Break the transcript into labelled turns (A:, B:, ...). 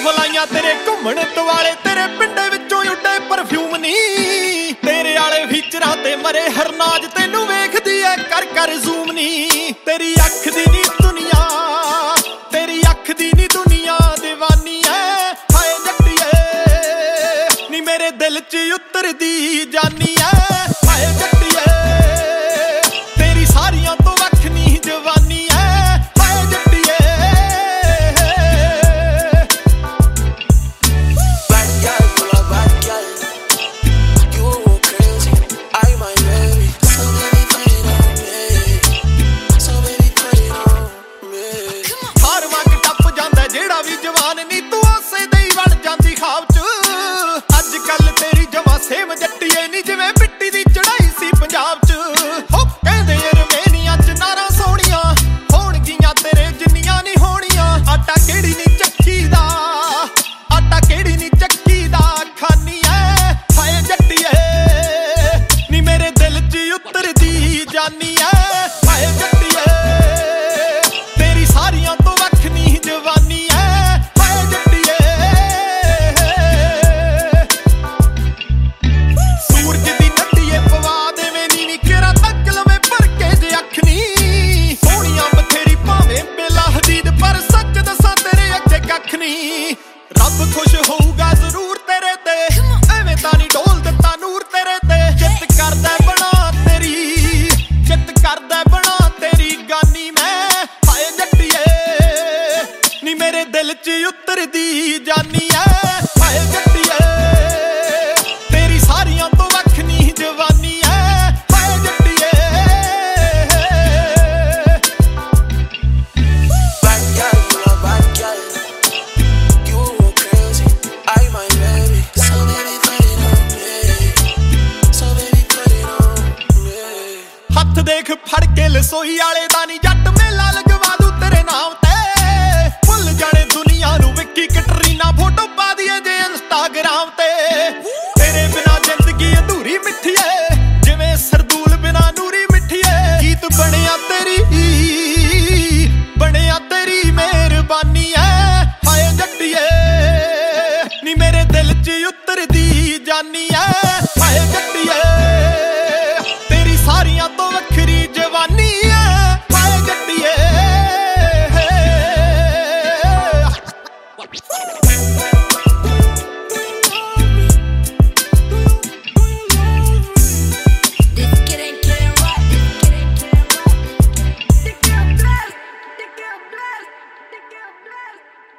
A: ਫਲਾਈਆਂ ਤੇਰੇ ਘੁੰਮਣ ਦੁਆਲੇ, ਤੇਰੇ ਪਿੰਡੇ ਵਿੱਚੋਂ ਉੱਡੇ ਪਰਫਿਊਮ ਨੀ। ਤੇਰੇ ਆਲੇ ਫੀਚਰਾਂ ਤੇ ਮਰੇ ਹਰਨਾਜ, ਤੈਨੂੰ ਵੇਖਦੀ ਐ ਕਰ ਕਰ ਜ਼ੂਮ ਨੀ। ਤੇਰੀ ਅੱਖ ਦੀ ਨੀ ਦੁਨੀਆ, ਤੇਰੀ ਅੱਖ ਦੀ ਨੀ ਦੁਨੀਆ دیਵਾਨੀ ਐ। ਹਾਏ ਜੱਟੀਏ ਨੀ ਮੇਰੇ ਦਿਲ 'ਚ ਉਤਰਦੀ ਜਾਨੀ ਐ। ਹਾਏ ਜੱਟੀਏ ਤੇਰੀ ਸਾਰੀਆਂ ਤੋਂ ਵੱਖ ਨੀ ਜਵਾਨੀ ਐ। ਹਾਏ ਜੱਟੀਏ ਜਿਹੜਾ ਵੀ ਜਵਾਨ ਨੀ ਤੂੰ ਉਸੇ ਦੇ ਹੀ ਵੜ ਜਾਂਦੀ ਖਾਬ 'ਚ। ਅੱਜ ਕੱਲ ਤੇਰੀ ਜਮਾਂ ਸੇਮ ਜੱਟੀਏ ਨੀ ਜਿਵੇਂ ਮਿੱਟੀ ਦੀ ਚੜਾਈ ਸੀ ਪੰਜਾਬ 'ਚ। ਹੋ ਕਹਿੰਦੇ ਰਵੇਨੀਆਂ 'ਚ ਨਾਰਾਂ ਸੋਹਣੀਆਂ ਹੋਣਗੀਆਂ ਤੇਰੇ ਜਿੰਨੀਆਂ ਨੀ ਹੋਣੀਆਂ। ਆਟਾ ਕਿਹੜੀ ਨੀ ਚੱਕੀ ਦਾ, ਆਟਾ ਕਿਹੜੀ ਨੀ ਚੱਕੀ ਦਾ ਖਾਨੀ ਐ। ਹਾਏ ਜੱਟੀਏ ਨੀ ਮੇਰੇ ਦਿਲ 'ਚ ਉਤਰਦੀ ਜਾਨੀ ਐ। ਹਾਏ ਜੱਟੀਏ ਤੇਰੀ ਸਾਰੀਆਂ ਤੋਂ ਵੱਖ ਨੀ ਜਵਾਨੀ। ਰੱਬ ਖੁਸ਼ ਹੋਊਗਾ ਜ਼ਰੂਰ ਤੇਰੇ ਤੇ, ਐਵੇਂ ਤਾਂ ਨੀ ਡੋਲ ਦਿੱਤਾ ਨੂਰ ਤੇਰੇ ਤੇ। ਜਿੱਤ ਕਰਦਾ ਬਣਾ ਤੇਰੀ, ਜਿੱਤ ਕਰਦਾ ਬਣਾ ਤੇਰੀ ਗਾਨੀ ਮੈਂ। ਹਾਏ ਜੱਟੀਏ ਨੀ ਮੇਰੇ ਦਿਲ 'ਚ ਉਤਰਦੀ ਜਾਨੀ ਐ। ਹਾਏ ਜੱਟੀਏ ਤੇਰੀ ਸਾਰੀਆਂ ਤੋਂ ਵੱਖ ਨੀ ਜਵਾਨੀ ਐ। ਹਾਏ ਜੱਟੀਏ ਹੱਥ ਦੇਖ ਫੜ ਕੇ ਲਸੋਈ ਵਾਲੇ